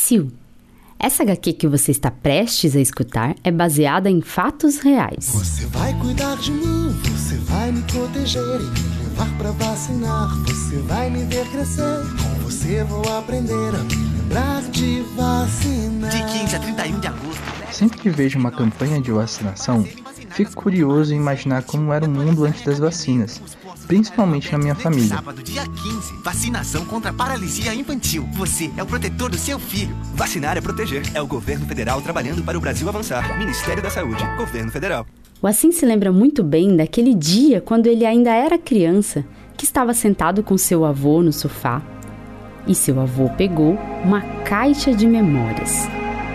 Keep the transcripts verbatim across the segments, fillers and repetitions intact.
Brasil. Essa agá quê que você está prestes a escutar é baseada em fatos reais. Você vai cuidar de mim, você vai me proteger e me levar pra vacinar. Você vai me ver crescer, com você vou aprender a me lembrar de vacinar. De quinze a trinta e um de agosto. Sempre que vejo uma campanha de vacinação, fico curioso em imaginar como era o mundo antes das vacinas, principalmente na minha família. Sábado, dia quinze, vacinação contra a paralisia infantil. Você é o protetor do seu filho. Vacinar é proteger. É o governo federal trabalhando para o Brasil avançar. Ministério da Saúde, governo federal. O Assim se lembra muito bem daquele dia quando ele ainda era criança, que estava sentado com seu avô no sofá. E seu avô pegou uma caixa de memórias.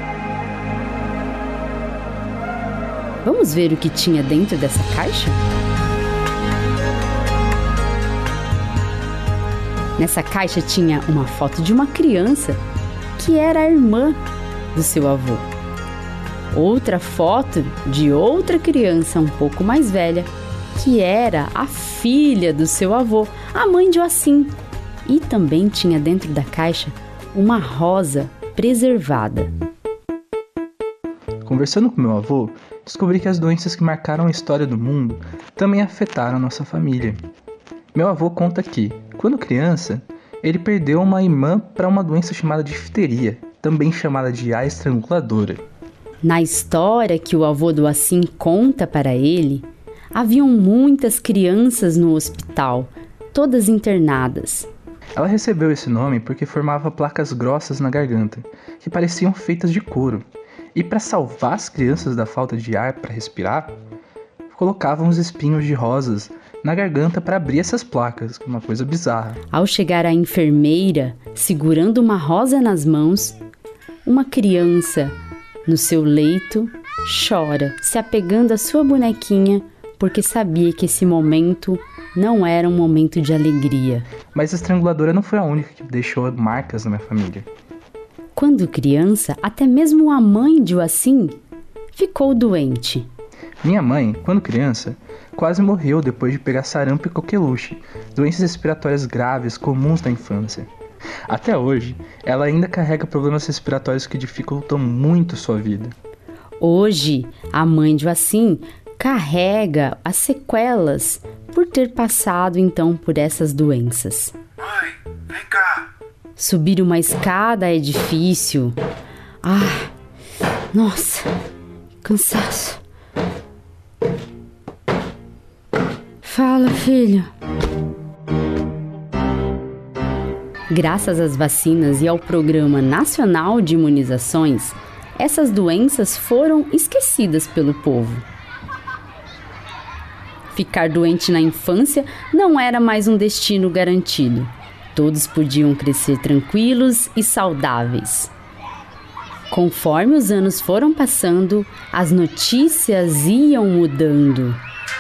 Vamos ver o que tinha dentro dessa caixa? Nessa caixa tinha uma foto de uma criança que era a irmã do seu avô. Outra foto de outra criança um pouco mais velha, que era a filha do seu avô, a mãe de Joacim. E também tinha dentro da caixa uma rosa preservada. Conversando com meu avô, descobri que as doenças que marcaram a história do mundo também afetaram a nossa família. Meu avô conta que, quando criança, ele perdeu uma irmã para uma doença chamada difteria, também chamada de A estranguladora. Na história que o avô do Assim conta para ele, haviam muitas crianças no hospital, todas internadas. Ela recebeu esse nome porque formava placas grossas na garganta, que pareciam feitas de couro. E para salvar as crianças da falta de ar para respirar, colocavam os espinhos de rosas na garganta para abrir essas placas, uma coisa bizarra. Ao chegar a enfermeira, segurando uma rosa nas mãos, uma criança no seu leito chora, se apegando à sua bonequinha, porque sabia que esse momento não era um momento de alegria. Mas a estranguladora não foi a única que deixou marcas na minha família. Quando criança, até mesmo a mãe de Joacim ficou doente. Minha mãe, quando criança, quase morreu depois de pegar sarampo e coqueluche, doenças respiratórias graves comuns na infância. Até hoje, ela ainda carrega problemas respiratórios que dificultam muito sua vida. Hoje, a mãe de Joacim carrega as sequelas por ter passado então por essas doenças. Mãe, vem cá! Subir uma escada é difícil. Ah, nossa, cansaço. Fala, filho. Graças às vacinas e ao Programa Nacional de Imunizações, essas doenças foram esquecidas pelo povo. Ficar doente na infância não era mais um destino garantido. Todos podiam crescer tranquilos e saudáveis. Conforme os anos foram passando, as notícias iam mudando.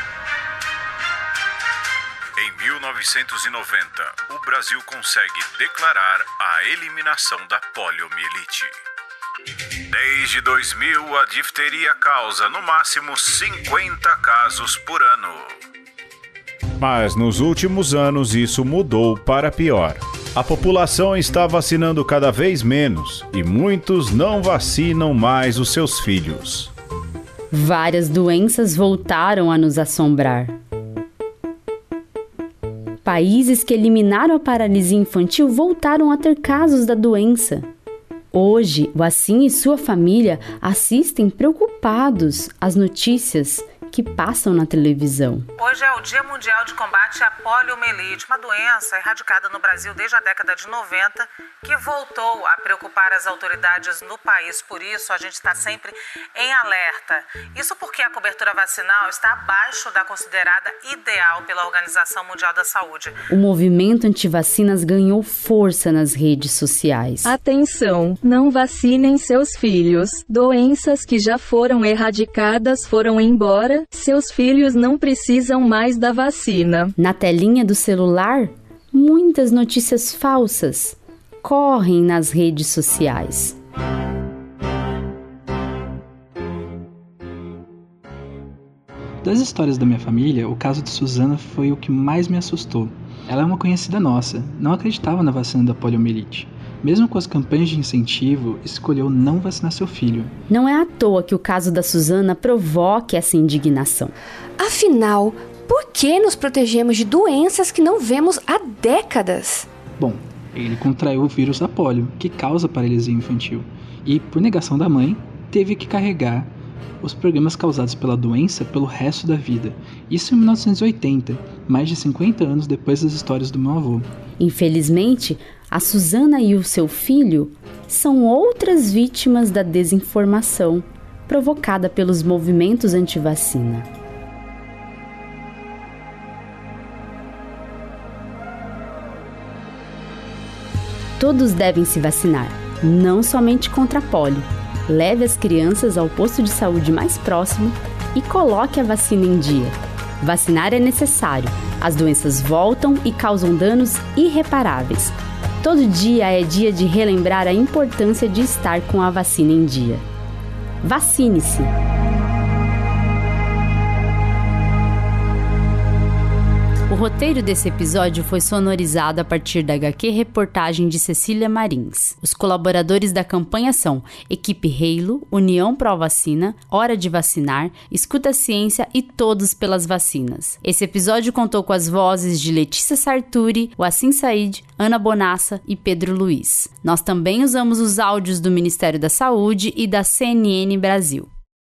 Em mil novecentos e noventa, o Brasil consegue declarar a eliminação da poliomielite. Desde dois mil, a difteria causa no máximo cinquenta casos por ano. Mas nos últimos anos isso mudou para pior. A população está vacinando cada vez menos e muitos não vacinam mais os seus filhos. Várias doenças voltaram a nos assombrar. Países que eliminaram a paralisia infantil voltaram a ter casos da doença. Hoje, o Assim e sua família assistem preocupados às notícias que passam na televisão. Hoje é o Dia Mundial de Combate à Poliomielite, uma doença erradicada no Brasil desde a década de noventa, que voltou a preocupar as autoridades no país. Por isso, a gente está sempre em alerta. Isso porque a cobertura vacinal está abaixo da considerada ideal pela Organização Mundial da Saúde. O movimento antivacinas ganhou força nas redes sociais. Atenção, não vacinem seus filhos. Doenças que já foram erradicadas foram embora. Seus filhos não precisam mais da vacina. Na telinha do celular, muitas notícias falsas correm nas redes sociais. Das histórias da minha família, o caso de Suzana foi o que mais me assustou. Ela é uma conhecida nossa, não acreditava na vacina da poliomielite. mesmo com as campanhas de incentivo, escolheu não vacinar seu filho. Não é à toa que o caso da Suzana provoque essa indignação. Afinal, por que nos protegemos de doenças que não vemos há décadas? Bom, ele contraiu o vírus da polio, que causa paralisia infantil, e, por negação da mãe, teve que carregar os problemas causados pela doença pelo resto da vida. Isso em mil novecentos e oitenta, mais de cinquenta anos depois das histórias do meu avô. Infelizmente, a Suzana e o seu filho são outras vítimas da desinformação provocada pelos movimentos anti-vacina. Todos devem se vacinar, não somente contra a polio. Leve as crianças ao posto de saúde mais próximo e coloque a vacina em dia. Vacinar é necessário. As doenças voltam e causam danos irreparáveis. Todo dia é dia de relembrar a importância de estar com a vacina em dia. Vacine-se! O roteiro desse episódio foi sonorizado a partir da agá quê reportagem de Cecília Marins. Os colaboradores da campanha são Equipe Halo, União Pró Vacina, Hora de Vacinar, Escuta Ciência e Todos pelas Vacinas. Esse episódio contou com as vozes de Letícia Sarturi, Wassim Said, Ana Bonassa e Pedro Luiz. Nós também usamos os áudios do Ministério da Saúde e da C N N Brasil.